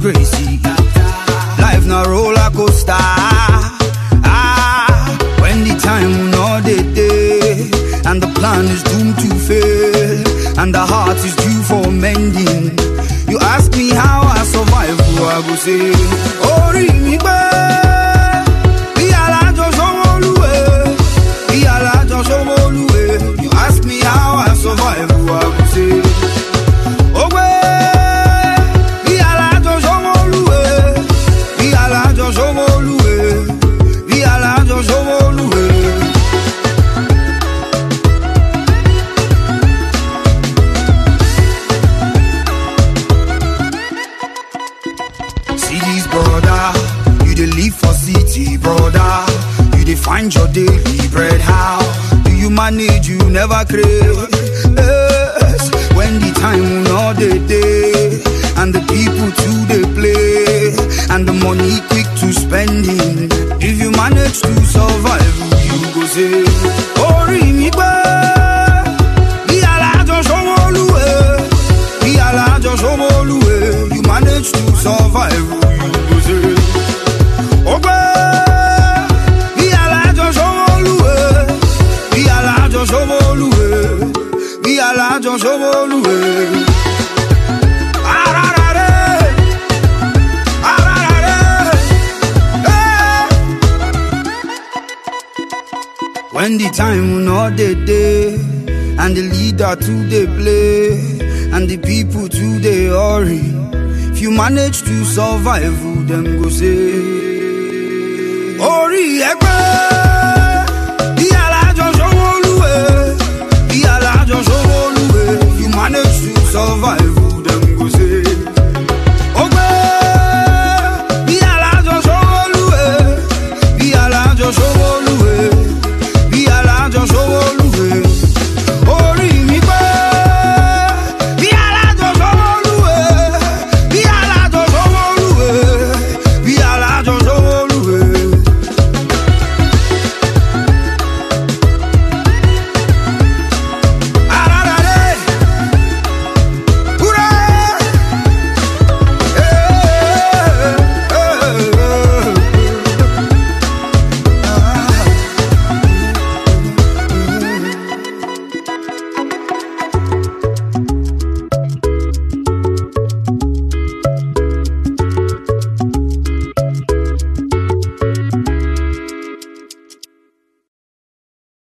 crazy. Life na roller coaster. When the time no day, and the plan is doomed to fail, and the heart is due for mending. You ask me how I survive, I go say, Ori mi gbe, bi alajo somoluwe, bi alajo somoluwe. You ask me how I survive, I go say, Ogbe, bi alajo somoluwe, bi alajo somoluwe, bi alajo somoluwe. Brother, you dey live for city, brother. You dey find your daily bread. How do you manage? You never crave. Yes. When the time no day, and the people too they play, and the money quick to spending. If you manage to survive, you go say, Ori mi gbe, bi alajo somoluwe, bi alajo somoluwe. You manage to survive. Ogbe, bi alajo somoluwe, bi alajo somoluwe, bi alajo somoluwe. Ararare, ararare, hey. When the time no day, and the leader too they play, and the people too they hurry. If you manage to survive, them go say, Ori Egbe.